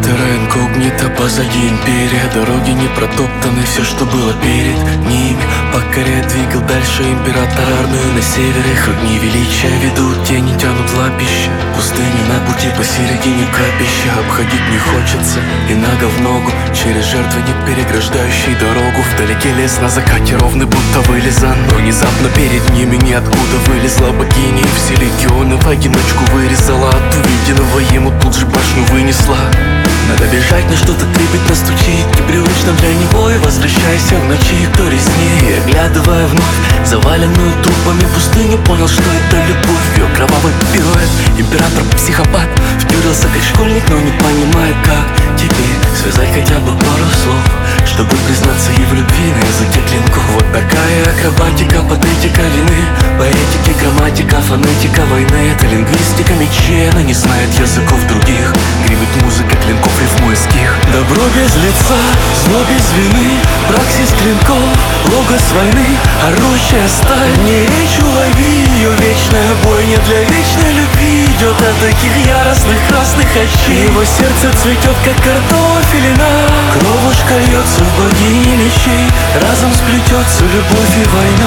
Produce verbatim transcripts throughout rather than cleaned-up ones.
терра инкогнита, позади империя. Дороги не протоптаны, все, что было перед ними покоряет, двигал дальше император армию на севере. Их огни величия ведут, тени тянут лапища. Пустыни на пути посередине капища. Обходить не хочется, и нога в ногу через жертвенник, переграждающий дорогу. Вдалеке лес на закате ровный, будто вылизан. Но внезапно перед ними ниоткуда вылезла богиня, и все легионы в одиночку вырезала. От увиденного ему тут же башню вынесла. Надо бежать, но что-то трепетно стучит, непривычно для него, и возвращайся в ночи, кто резнее. Оглядывая вновь заваленную трупами пустыню, понял, что это любовь. Ее кровавый пируэт, император-психопат втюрился как школьник, но не понимает, как теперь связать хотя бы пару слов, чтобы признаться ей в любви на языке клинков. Вот такая акробатика, патетика вины, поэтики, грамматика, фонетика войны. Это лингвистика мечей, она не знает языков других. Гремит музыка клинков, рифмуя стих. Добро без лица, зло без вины, праксис клинков, логос войны, орущая сталь. Не речь улови, ее вечная бойня для вечной любви идет от таких яростных красных очей. Его сердце цветет, как картофелина, кровушка льется в богини мечей. Разом сплетется любовь и война.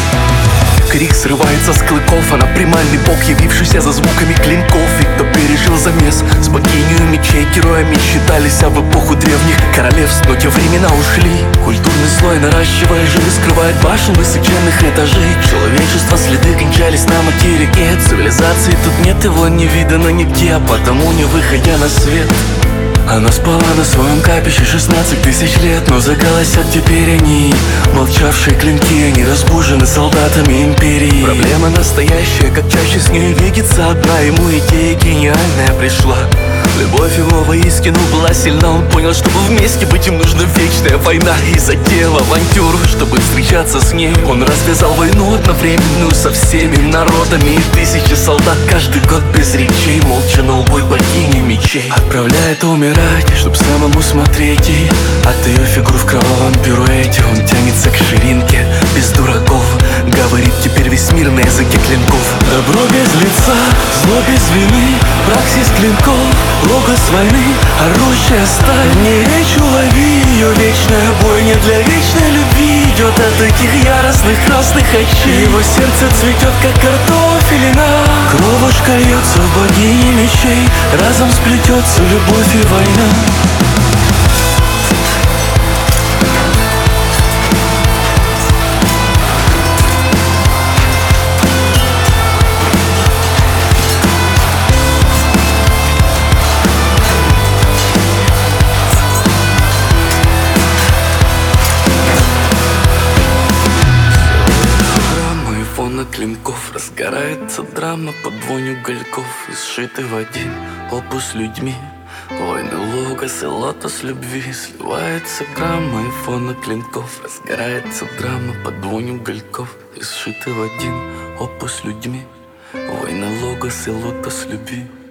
Крик срывается с клыков, она примальный бог, явившийся за звуками клинков. И кто пережил замес с богиней мечей, героями считались, а в эпоху древних королевств. Но те времена ушли, культурный слой, наращивая жир, скрывает башен высоченных этажей. Человечество следы кончались на материке. Цивилизации тут нет, его не видано нигде, а потому не выходя на свет. Она спала на своем капище шестнадцать тысяч лет, но заголосят теперь они. Молчавшие клинки, они разбужены солдатами империи. Проблема настоящая, как чаще с ней видится одна. Ему идея гениальная пришла. Любовь его воистину была сильна. Он понял, чтобы вместе быть им нужна вечная война. И затеял авантюру, чтобы встречаться с ней. Он развязал войну одновременную со всеми народами. И тысячи солдат каждый год без речей молча на убой богини мечей отправляет умирать, чтоб самому смотреть. И от ее фигур в кровавом пируэте он тянется к ширинке без дураков. Говорит теперь весь мир на языке клинков. Добро без лица, зло без вины, праксис клинков, логос войны, орущая сталь. Не речь улови, ее вечная бойня для вечной любви идет от этих яростных красных очей. Его сердце цветет, как картофелина, кровушка льется в богини мечей. Разом сплетется любовь и война. Клинков разгорается драма под вонь угольков, и сшиты в один опус людьми. Войны логос и лотос любви. Сливается грамма и фона клинков. Разгорается драма под вонь угольков, и сшиты в один опус людьми. Войны логос и лотос любви.